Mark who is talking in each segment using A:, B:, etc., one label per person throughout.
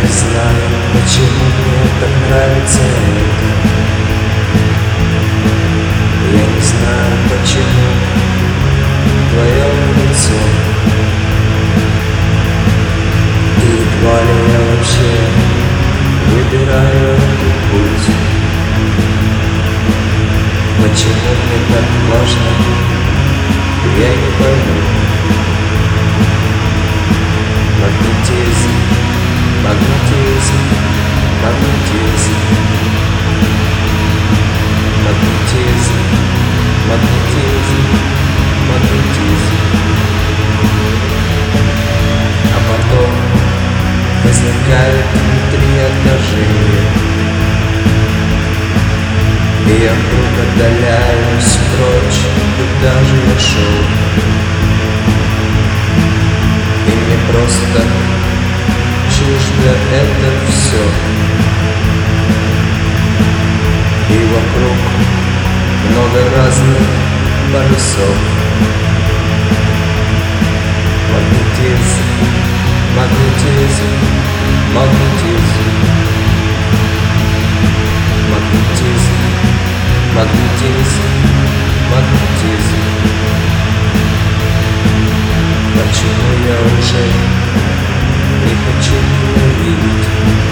A: не знаю, почему мне так нравится это. Я не знаю, почему твое лицо. И едва ли я вообще выбираю этот путь. Почему мне так важно, я не пойму. Магнетизм, магнетизм, магнетизм, магнетизм, магнетизм, магнетизм. А потом возникает внутри отражение, и я вдруг отдаляюсь прочь, куда же я шел. И мне просто чуждо это все. И вокруг много разных полюсов. Магнетизм, магнетизм, магнетизм, магнетизм, магнетизм, магнетизм. Почему я уже не хочу его видеть?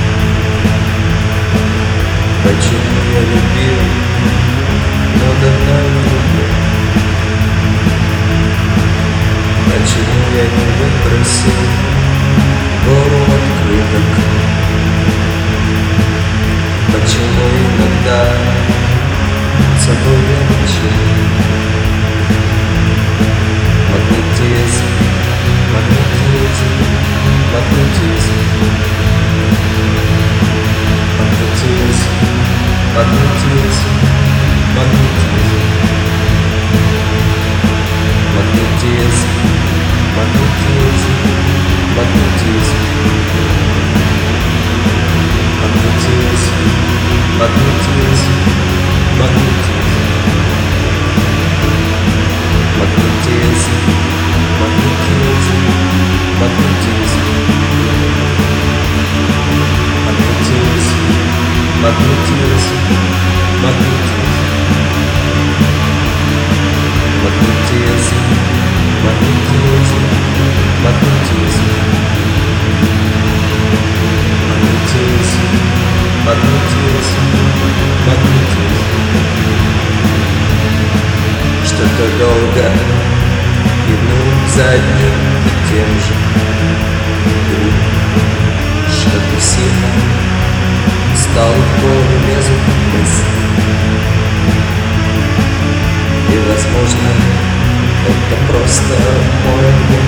A: Почему я любил, но давно не люблю? Почему я не выбросил гору открыток? Почему иногда собой я молчу? Магнетизм, магнетизм, магнетизм, магнетизм, магнетизм, магнетизм, магнетизм, магнетизм, магнетизм, магнетизм, магнетизм, магнетизм. Магнетизм, магнетизм, магнетизм, магнетизм, магнетизм, магнетизм, магнетизм, магнетизм, магнетизм, магнетизм, магнетизм, магнетизм. Что-то долго иду за одним и тем же. Что-то сильно стал в голову лезут мысли. И возможно, это просто мой